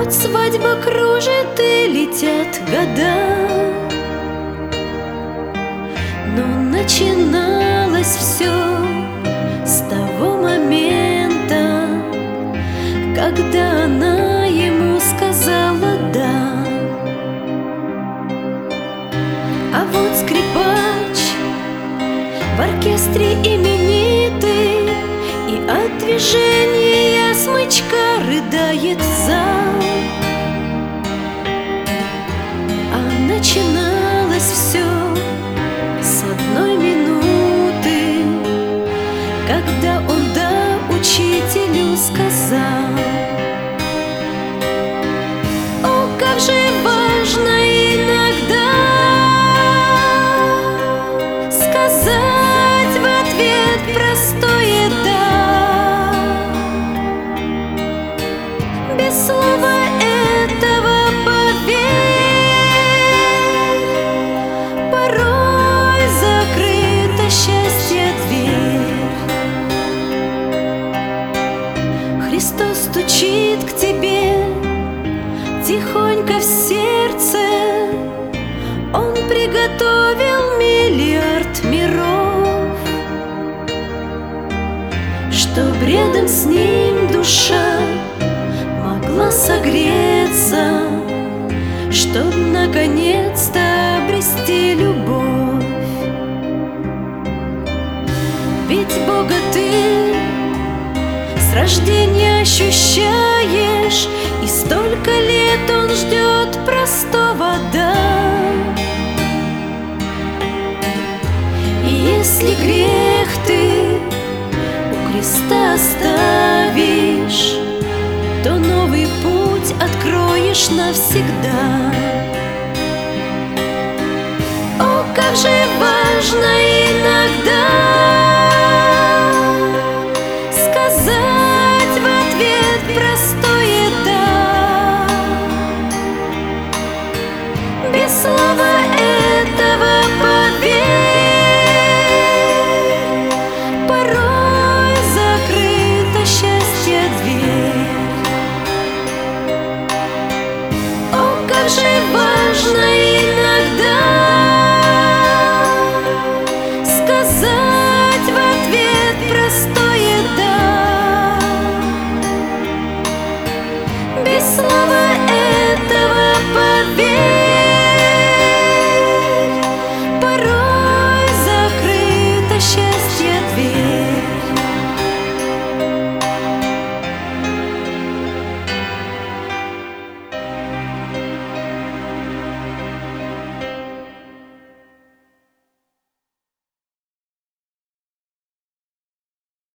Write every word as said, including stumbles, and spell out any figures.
Вот свадьба кружит и летят года, но начиналось все с того момента, когда она ему сказала «да». А вот скрипач в оркестре именитый, и от движения смычка рыдает зал. А начиналось все с одной минуты, когда он «да» учителю сказал. О, как же важно иногда сказать в ответ простое «да». Без слова этого, поверь, порой закрыта счастье дверь. Христос стучит к тебе тихонько в сердце. Он приготовил миллиард миров, чтоб рядом с ним душа могла согреться, чтоб наконец-то обрести любовь. Ведь Бога ты с рождения ощущаешь, и столько лет Он ждет простого «да». И если грех ты у креста оставишь, то новый путь откроешь навсегда. О, как же важно иногда